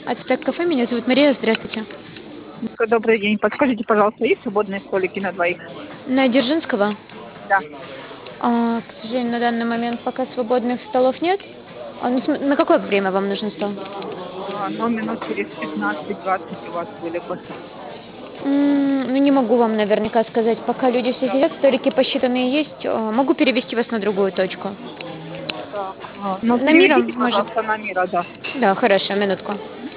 Ацтек кафе, меня зовут Мария, здравствуйте. Добрый день. Подскажите, пожалуйста, есть свободные столики на двоих? На Дзержинского? Да. К сожалению, на данный момент пока свободных столов нет. На какое время вам нужен стол? Но минут через 15-20 у вас были бы. Ну, не могу вам наверняка сказать, пока люди все Так, сидят, столики посчитанные есть. Могу перевести вас на другую точку. так. Ну, На Мира, переведите, может? пожалуйста, на Мира, да. Да, хорошо, минутку.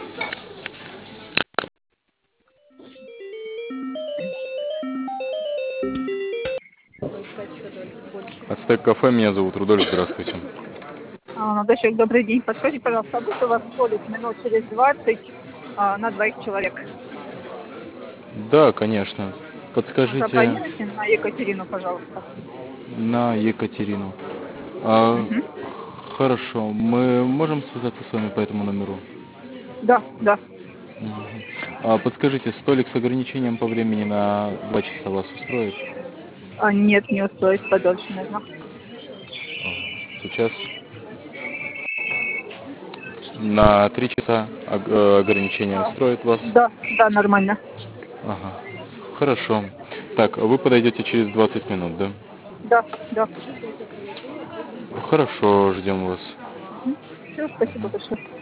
Ацтек кафе, меня зовут Рудольф, здравствуйте. Дочек, добрый день. Подскажите, пожалуйста, будет у вас столик минут через 20 на двоих человек? Да, конечно. Подскажите Забронируйте на Екатерину, пожалуйста. на Екатерину. А, Мгм. хорошо, мы можем связаться с вами по этому номеру? Да, да. Подскажите, столик с ограничением по времени на 2 часа вас устроит? Нет, не устроит, подольше нужно. Сейчас на 3 часа ограничение устроит вас? Да, да, нормально. Ага. Хорошо. Так, вы подойдете через 20 минут, да? Да, да. Хорошо, ждем вас. Все, спасибо большое.